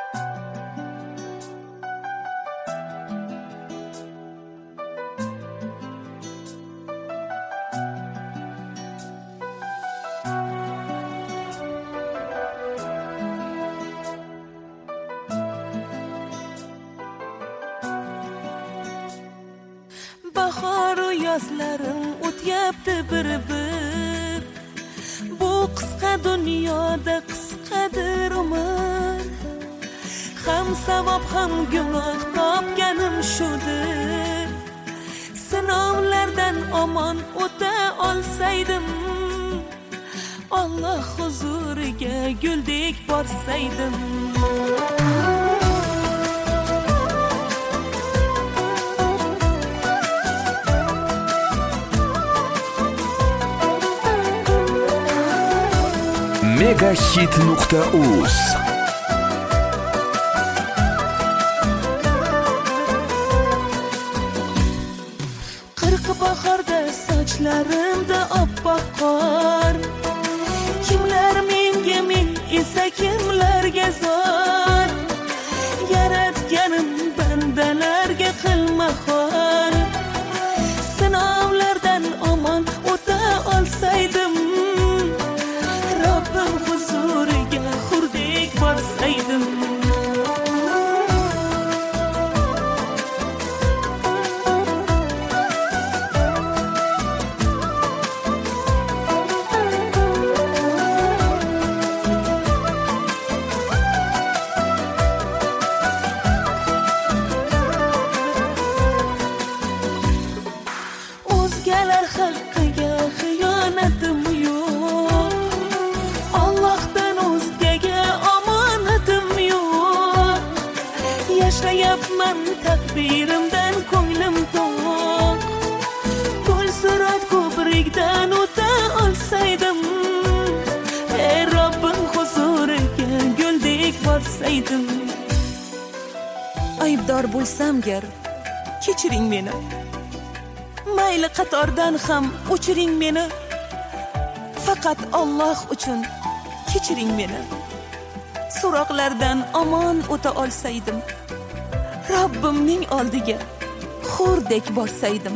Bahoru yozlarim o'tyapti bir-bir. Bu qisqa dunyoda qisqadir umr. Ham savob ham gunoh topganim shudir. Sinovlardan omon o'ta olsaydim, Alloh huzuriga guldek borsaydim. Megahit.uz Qirq bahorda sochlarimda oppoq qor. Kimlar menga, men esa kimlarga zor. Yaratganim bandalarga qilma xor. Sinovlardan omon o'ta olsaydim, Robbim huzuriga xurdek borsaydim. O'zgalar haqqiga xiyonatim yo'q. Allohdan o'zgaga omonatim yo'q. Yashayapman taqdirimdan ko'nglim to'q. Qo'l surat ko'prikdan o'ta olsaydim, ey Robbim huzuriga guldek borsaydim. Aybdor bo'lsam gar, kechiring meni. Mayli qatordan ham o'chiring meni. Faqat Alloh uchun kechiring meni. So'roqlardan omon o'ta olsaydim, Robbimning oldiga xurdek borsaydim.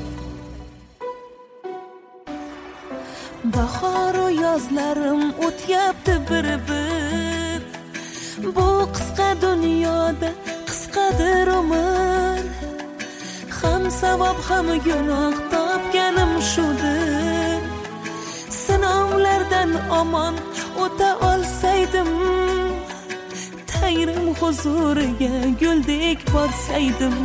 Bahoru yozlarim o'tyapti bir-bir. Bu qisqa dunyoda qisqadir umr. Ham savob ham gunoh topganim shudir. Sinovlardan omon o'ta olsaydim, Tangrim huzuriga guldek borsaydim.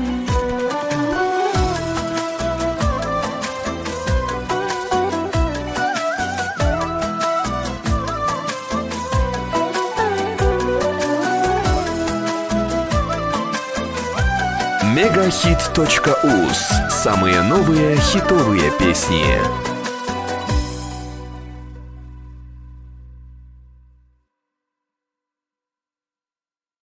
Megahit.uz. Самые новые хитовые песни.